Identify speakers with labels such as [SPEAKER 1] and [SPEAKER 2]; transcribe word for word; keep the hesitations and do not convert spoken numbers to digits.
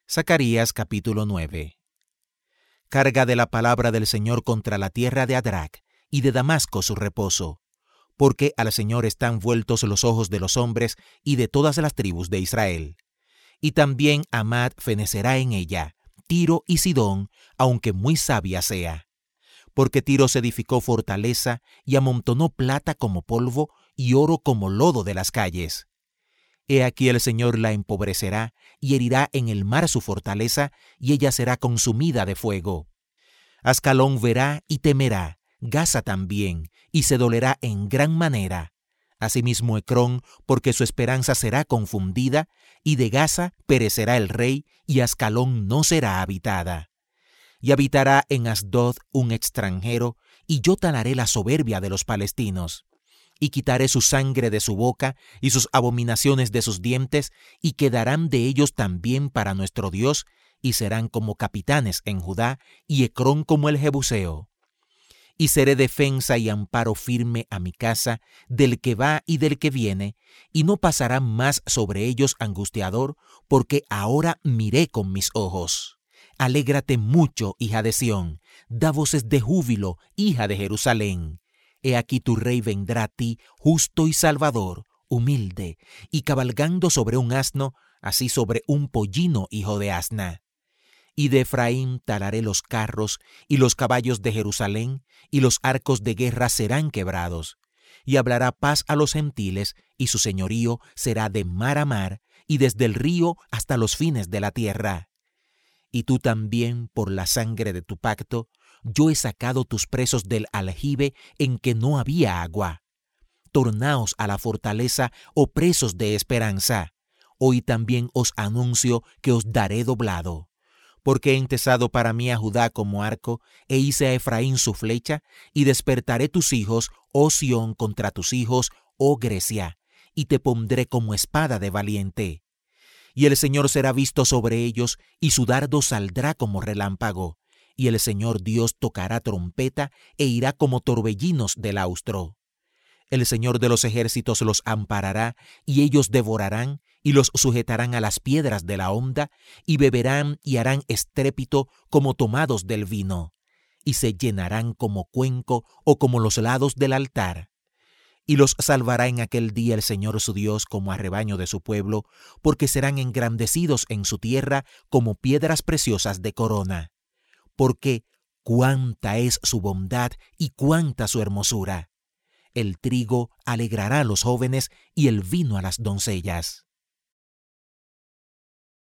[SPEAKER 1] Zacarías capítulo nueve. Carga de la palabra del Señor contra la tierra de Adrac y de Damasco su reposo, porque al Señor están vueltos los ojos de los hombres y de todas las tribus de Israel. Y también Amad fenecerá en ella, Tiro y Sidón, aunque muy sabia sea. Porque Tiro se edificó fortaleza y amontonó plata como polvo y oro como lodo de las calles. He aquí el Señor la empobrecerá y herirá en el mar su fortaleza, y ella será consumida de fuego. Ascalón verá y temerá, Gaza también, y se dolerá en gran manera. Asimismo Ecrón, porque su esperanza será confundida, y de Gaza perecerá el rey, y Ascalón no será habitada. Y habitará en Asdod un extranjero, y yo talaré la soberbia de los palestinos. Y quitaré su sangre de su boca y sus abominaciones de sus dientes, y quedarán de ellos también para nuestro Dios, y serán como capitanes en Judá, y Ecrón como el Jebuseo. Y seré defensa y amparo firme a mi casa, del que va y del que viene, y no pasará más sobre ellos angustiador, porque ahora miré con mis ojos. Alégrate mucho, hija de Sión, da voces de júbilo, hija de Jerusalén. He aquí tu rey vendrá a ti, justo y salvador, humilde, y cabalgando sobre un asno, así sobre un pollino hijo de asna. Y de Efraín talaré los carros, y los caballos de Jerusalén, y los arcos de guerra serán quebrados. Y hablará paz a los gentiles, y su señorío será de mar a mar, y desde el río hasta los fines de la tierra. Y tú también, por la sangre de tu pacto, yo he sacado tus presos del aljibe en que no había agua. Tornaos a la fortaleza, oh presos de esperanza. Hoy también os anuncio que os daré doblado. Porque he entesado para mí a Judá como arco, e hice a Efraín su flecha, y despertaré tus hijos, oh Sión, contra tus hijos, oh Grecia, y te pondré como espada de valiente. Y el Señor será visto sobre ellos, y su dardo saldrá como relámpago. Y el Señor Dios tocará trompeta, e irá como torbellinos del austro. El Señor de los ejércitos los amparará, y ellos devorarán, y los sujetarán a las piedras de la honda, y beberán y harán estrépito como tomados del vino, y se llenarán como cuenco o como los lados del altar. Y los salvará en aquel día el Señor su Dios como a rebaño de su pueblo, porque serán engrandecidos en su tierra como piedras preciosas de corona. Porque cuánta es su bondad y cuánta su hermosura. El trigo alegrará a los jóvenes y el vino a las doncellas.